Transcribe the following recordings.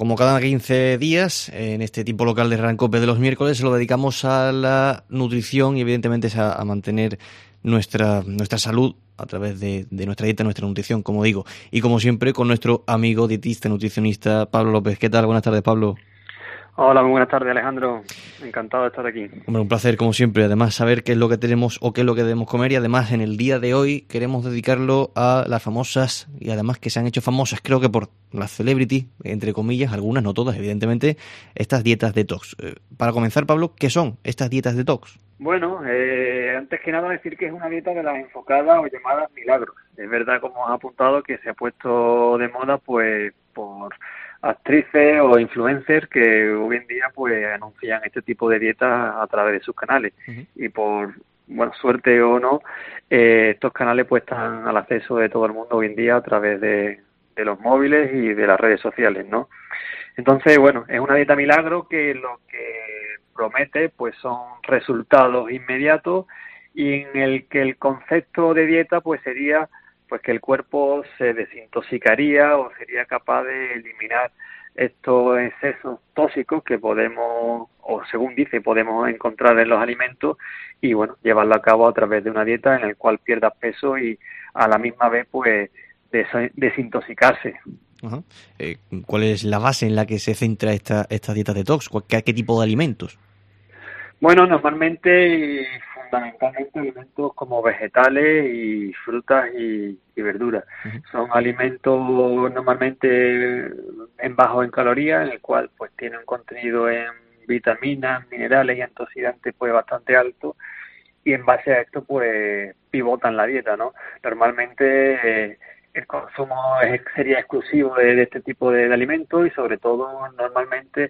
Como cada 15 días, en este tipo local de Rancope de los miércoles, lo dedicamos a la nutrición y evidentemente es a mantener nuestra salud a través de nuestra dieta, nuestra nutrición, como digo. Y como siempre, con nuestro amigo dietista, nutricionista, Pablo López. ¿Qué tal? Buenas tardes, Pablo. Hola, muy buenas tardes, Alejandro. Encantado de estar aquí. Hombre, un placer, como siempre. Además, saber qué es lo que tenemos o qué es lo que debemos comer. Y además, en el día de hoy queremos dedicarlo a las famosas, y además que se han hecho famosas, creo que por las celebrity, entre comillas, algunas, no todas, evidentemente, estas dietas detox. Para comenzar, Pablo, ¿qué son estas dietas detox? Bueno, antes que nada decir que es una dieta de las enfocadas o llamadas milagros. Es verdad, como has apuntado, que se ha puesto de moda pues por actrices o influencers que hoy en día pues anuncian este tipo de dietas a través de sus canales. Uh-huh. Y por, bueno, suerte o no, estos canales pues están al acceso de todo el mundo hoy en día a través de los móviles y de las redes sociales, ¿no? Entonces, bueno, es una dieta milagro que lo que promete pues son resultados inmediatos y en el que el concepto de dieta pues sería pues que el cuerpo se desintoxicaría o sería capaz de eliminar estos excesos tóxicos que podemos, o según dice, podemos encontrar en los alimentos y bueno, llevarlo a cabo a través de una dieta en la cual pierdas peso y a la misma vez pues desintoxicarse. Uh-huh. ¿Cuál es la base en la que se centra esta dieta detox? ¿Qué tipo de alimentos? Bueno, normalmente y fundamentalmente alimentos como vegetales y frutas y verduras. Uh-huh. Son alimentos normalmente en bajo en calorías, en el cual pues tiene un contenido en vitaminas, minerales y antioxidantes pues bastante alto y en base a esto pues pivotan la dieta, ¿no? Normalmente el consumo sería exclusivo de este tipo de alimentos y sobre todo normalmente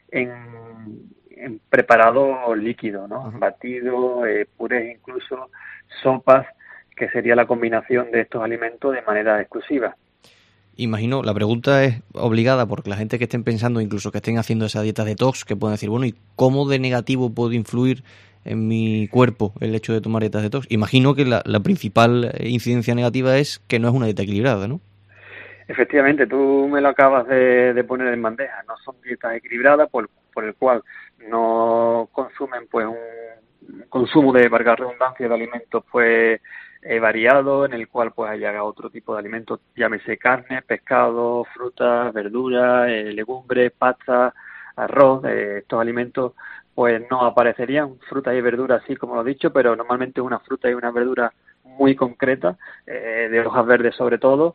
en preparado líquido, ¿no? Uh-huh. Batido, purés, incluso sopas, que sería la combinación de estos alimentos de manera exclusiva. Imagino, la pregunta es obligada porque la gente que estén pensando, incluso que estén haciendo esa dieta detox, que pueden decir, bueno, ¿y cómo de negativo puede influir en mi cuerpo el hecho de tomar dietas detox? Imagino que la principal incidencia negativa es que no es una dieta equilibrada, ¿no? Efectivamente, tú me lo acabas de poner en bandeja. No son dietas equilibradas por el cual no consumen pues un consumo de, valga la redundancia, de alimentos pues variado, en el cual pues haya otro tipo de alimentos, llámese carne, pescado, frutas, verduras, legumbres, pasta, arroz. Estos alimentos pues no aparecerían, frutas y verduras así como lo he dicho, pero normalmente una fruta y una verdura muy concreta, de hojas verdes sobre todo.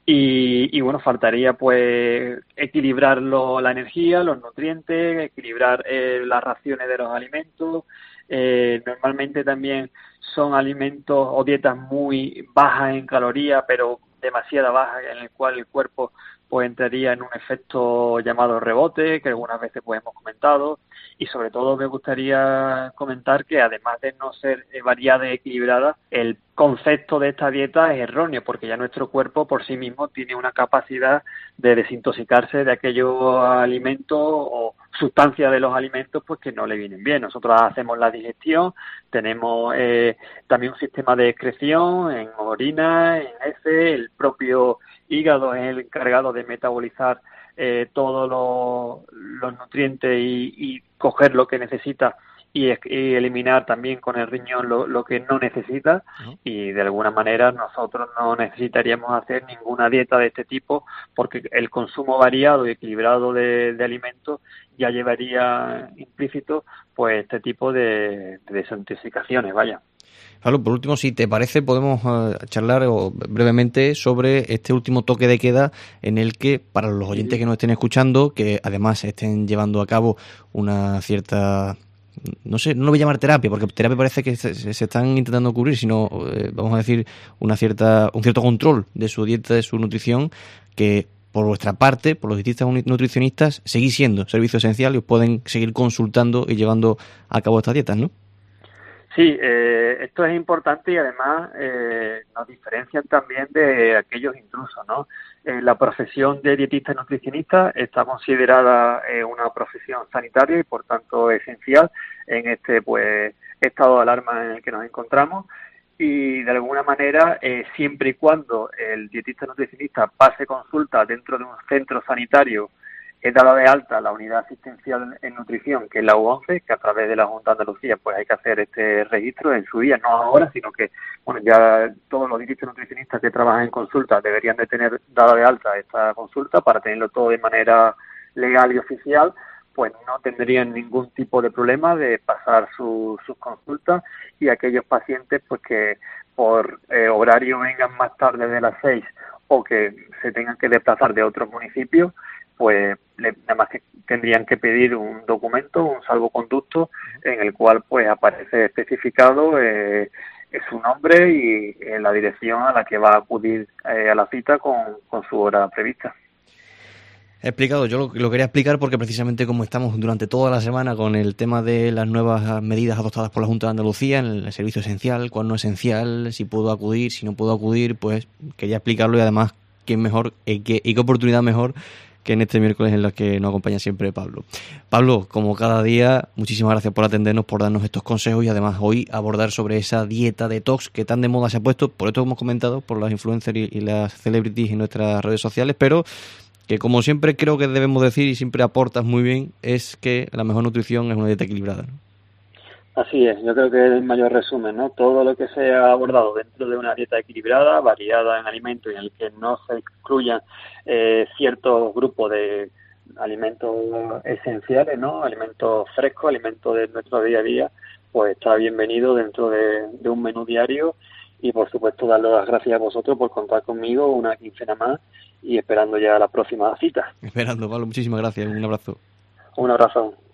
Y bueno, faltaría pues equilibrar la energía, los nutrientes, equilibrar las raciones de los alimentos. Normalmente también son alimentos o dietas muy bajas en calorías, pero demasiado bajas, en el cual el cuerpo pues entraría en un efecto llamado rebote, que algunas veces pues hemos comentado. Y sobre todo me gustaría comentar que además de no ser variada y equilibrada, el concepto de esta dieta es erróneo, porque ya nuestro cuerpo por sí mismo tiene una capacidad de desintoxicarse de aquellos alimentos o sustancias de los alimentos pues que no le vienen bien. Nosotros hacemos la digestión, tenemos también un sistema de excreción en orina, en heces, el propio hígado es el encargado de metabolizar todos los nutrientes y coger lo que necesita y eliminar también con el riñón lo que no necesita. Uh-huh. Y de alguna manera nosotros no necesitaríamos hacer ninguna dieta de este tipo porque el consumo variado y equilibrado de alimentos ya llevaría implícito pues este tipo de desintoxicaciones, vaya. Pablo, por último, si te parece, podemos charlar brevemente sobre este último toque de queda en el que, para los oyentes que nos estén escuchando, que además estén llevando a cabo una cierta, no sé, no lo voy a llamar terapia, porque terapia parece que se están intentando cubrir, sino, vamos a decir, un cierto control de su dieta, de su nutrición, que por vuestra parte, por los dietistas nutricionistas, seguís siendo servicio esencial y os pueden seguir consultando y llevando a cabo estas dietas, ¿no? Sí, esto es importante y además nos diferencian también de aquellos intrusos, ¿no? La profesión de dietista y nutricionista está considerada una profesión sanitaria y por tanto esencial en este pues estado de alarma en el que nos encontramos y de alguna manera siempre y cuando el dietista nutricionista pase consulta dentro de un centro sanitario es dada de alta la unidad asistencial en nutrición, que es la U11, que a través de la Junta de Andalucía pues hay que hacer este registro en su día, no ahora, sino que bueno, ya todos los distritos nutricionistas que trabajan en consulta deberían de tener dada de alta esta consulta para tenerlo todo de manera legal y oficial, pues no tendrían ningún tipo de problema de pasar sus consultas, y aquellos pacientes pues que por horario vengan más tarde de las 6 o que se tengan que desplazar de otros municipios, pues nada más que tendrían que pedir un documento, un salvoconducto, en el cual pues aparece especificado su nombre y la dirección a la que va a acudir a la cita con su hora prevista. He explicado, yo lo quería explicar porque precisamente como estamos durante toda la semana con el tema de las nuevas medidas adoptadas por la Junta de Andalucía en el servicio esencial, cuál no esencial, si puedo acudir, si no puedo acudir, pues quería explicarlo, y además qué mejor y qué oportunidad mejor que en este miércoles en la que nos acompaña siempre Pablo. Pablo, como cada día, muchísimas gracias por atendernos, por darnos estos consejos y además hoy abordar sobre esa dieta detox que tan de moda se ha puesto, por esto hemos comentado, por las influencers y las celebrities en nuestras redes sociales, pero que como siempre creo que debemos decir, y siempre aportas muy bien, es que la mejor nutrición es una dieta equilibrada, ¿no? Así es, yo creo que es el mayor resumen, ¿no? Todo lo que se ha abordado dentro de una dieta equilibrada, variada en alimentos, y en el que no se excluyan ciertos grupos de alimentos esenciales, ¿no? Alimentos frescos, alimentos de nuestro día a día, pues está bienvenido dentro de un menú diario. Y por supuesto darle las gracias a vosotros por contar conmigo una quincena más, y esperando ya la próxima cita. Esperando, Pablo, muchísimas gracias, un abrazo. Un abrazo.